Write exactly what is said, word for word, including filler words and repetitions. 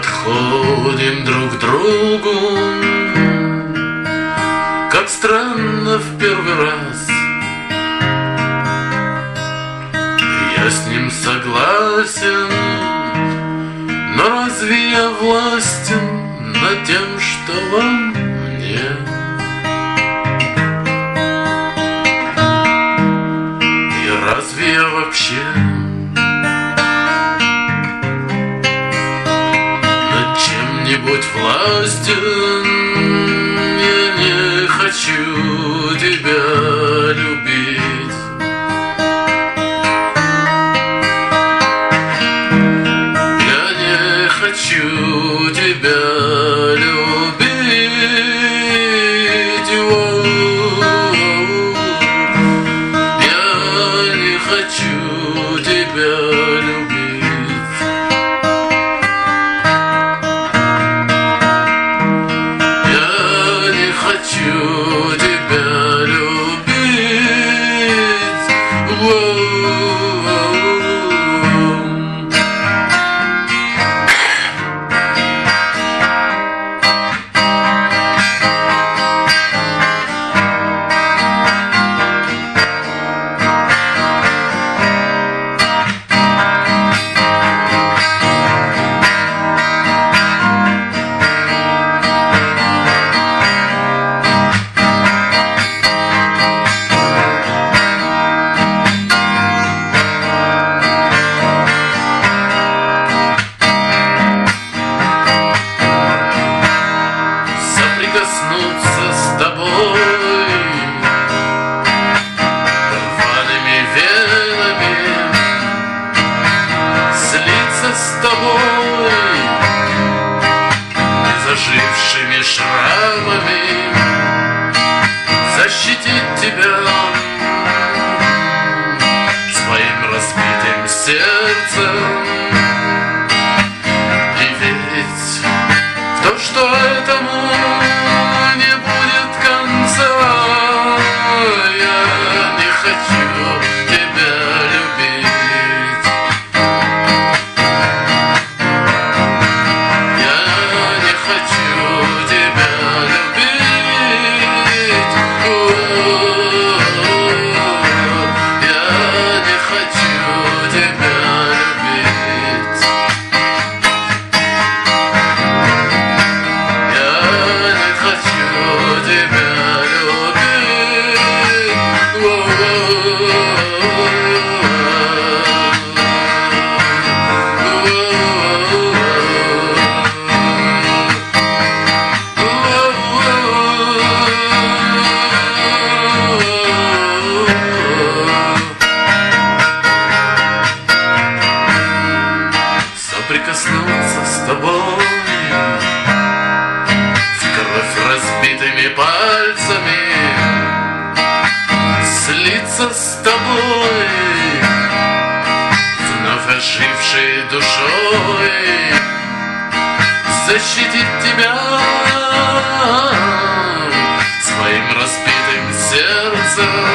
подходим друг к другу, как странно в первый раз. Я с ним согласен, но разве я властен над тем, что во мне? И разве я вообще над чем-нибудь властен? Я не хочу тебя любить. Хочу тебя любить, о-о-о. Я не хочу тебя любить. Я не хочу тебя любить, о-о-о. Соприкоснуться с тобой рваными венами, слиться с тобой незажившими шрамами, защитить тебя своим разбитым сердцем. И верить в то, что этому не будет конца. Я не хочу тебя любить. Я не хочу тебя любить. О-о-о. Я не хочу тебя любить. Я не хочу тебя любить. О-о-о. Соприкоснуться с тобой, в кровь разбитыми пальцами, слиться с тобой, вновь ожившей душой, защитить тебя своим разбитым сердцем.